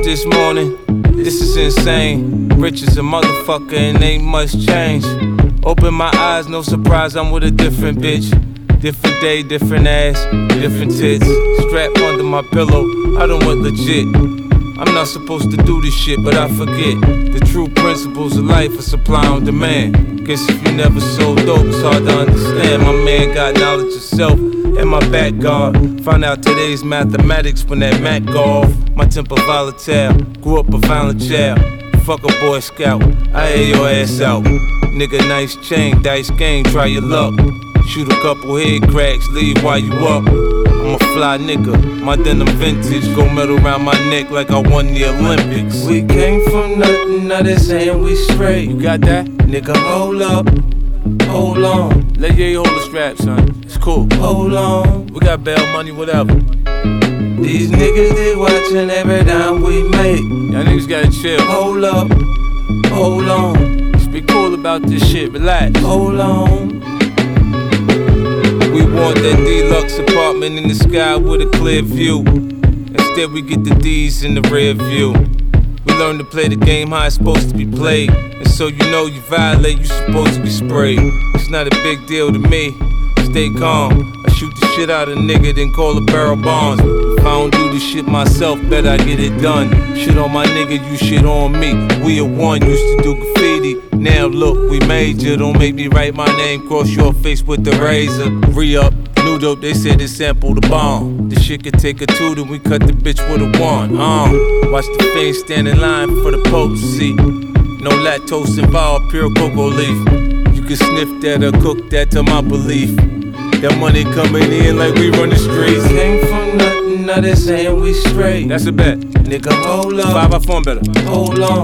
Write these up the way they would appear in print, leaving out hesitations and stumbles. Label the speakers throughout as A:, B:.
A: this morning, this is insane. Rich as a motherfucker and ain't much change. Open my eyes, no surprise, I'm with a different bitch. Different day, different ass, different tits. Strap under my pillow, I don't want legit. I'm not supposed to do this shit, but I forget. The true principles of life are supply on demand. Guess if you never sold dope, it's hard to understand. My man got knowledge of self and my back guard. Found out today's mathematics when that Mac go off. My temper volatile, grew up a violent child. Fuck a Boy Scout, I air your ass out. Nigga, nice chain, dice game, try your luck. Shoot a couple head cracks, leave while you up. I'm a fly nigga, my denim vintage. Gold medal around my neck like I won the Olympics. We came from nothing, now they saying we straight. You got that? Nigga, hold up, hold on. Let Ye hold the strap, son, it's cool. Hold on, we got bail money, whatever. These niggas, they watching every dime we make. Y'all niggas gotta chill. Hold up, hold on. Just be cool about this shit, relax. Hold on. We want that deluxe apartment in the sky with a clear view. Instead we get the D's in the rear view. We learn to play the game how it's supposed to be played. And so you know you violate, you supposed to be sprayed. It's not a big deal to me, stay calm. I shoot the shit out of a nigga, then call a barrel bonds. If I don't do this shit myself, bet I get it done. Shit on my nigga, you shit on me. We are one, used to do graffiti. Now look, we major. Don't make me write my name, cross your face with the razor. Re-up, new dope, they said it sampled the bomb. This shit could take a two, then we cut the bitch with a one. Watch the fiend stand in line for the potency. No lactose involved, pure cocoa leaf. You can sniff that or cook that to my belief. That money coming in like we run the streets. Came from nothing, now they saying we straight. That's a bet. Nigga, hold up. 5 I form better. Hold on.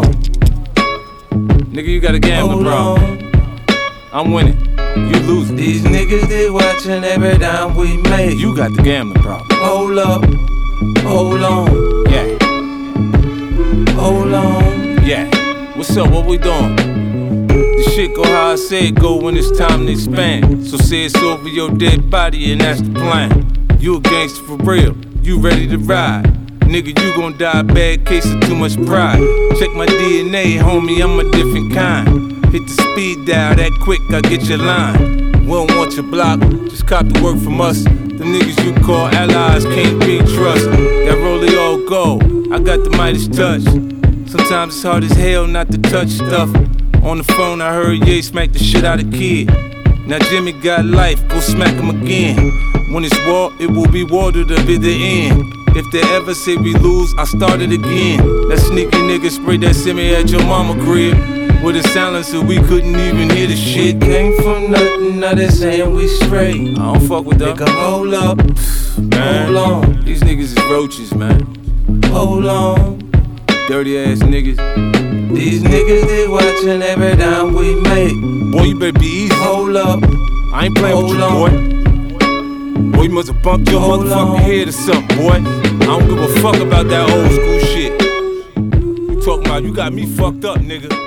A: Nigga, you got a gambling problem. I'm winning, you losing. These niggas, they watching every dime we make. You got the gambling problem. Hold up, hold on. Yeah. Hold on. Yeah. What's up, what we doing? The shit go how I say it go when it's time to expand. So say it's over your dead body and that's the plan. You a gangster for real, you ready to ride. Nigga, you gon' die, bad case of too much pride. Check my DNA, homie, I'm a different kind. Hit the speed dial, that quick, I get your line. We don't want your block, just cop the work from us. The niggas you call allies can't be trust. That rollie all gold, I got the Midas touch. Sometimes it's hard as hell not to touch stuff. On the phone I heard Ye smack the shit out of kid. Now Jimmy got life, go smack him again. When it's war, it will be war to the bitter end. If they ever say we lose, I start it again. That sneaky nigga sprayed that semi at your mama crib with a silencer, we couldn't even hear the shit. Came from nothing, now they saying we straight. I don't fuck with them. Nigga, hold up, man. Hold on. These niggas is roaches, man. Hold on. Dirty ass niggas. These niggas, they watching every dime we make. Boy, you better be easy. Hold up, I ain't playing with you, boy. Boy, you must've bumped your motherfucking head or something, boy. I don't give a fuck about that old school shit. You talking about you got me fucked up, nigga.